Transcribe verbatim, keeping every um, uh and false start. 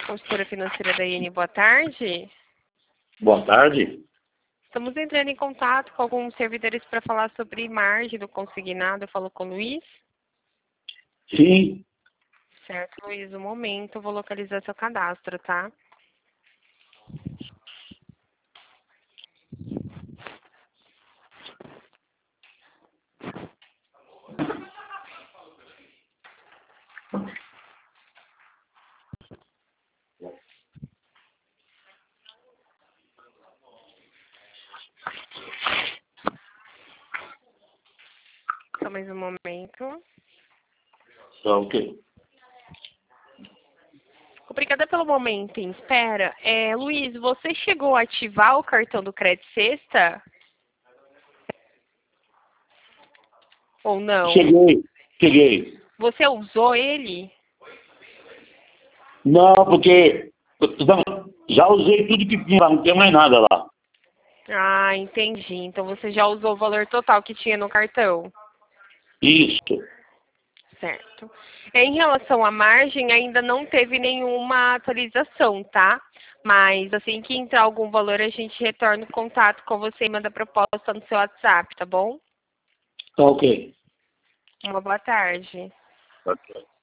Consultora financeira da I N, boa tarde. Boa tarde. Estamos entrando em contato com alguns servidores para falar sobre margem do consignado. Eu falo com o Luiz. Sim. Certo, Luiz. Um momento, eu vou localizar seu cadastro, tá? Só mais um momento. Só o quê? Obrigada pelo momento em espera. É, Luiz, você chegou a ativar o cartão do Crédito Sexta? Ou não? Cheguei. Cheguei. Você usou ele? Não, porque já usei tudo que tinha lá, não tem mais nada lá. Ah, entendi. Então você já usou o valor total que tinha no cartão. Isso. Certo. Em relação à margem, ainda não teve nenhuma atualização, tá? Mas assim que entrar algum valor, a gente retorna o contato com você e manda a proposta no seu WhatsApp, tá bom? Tá ok. Uma boa tarde. Ok.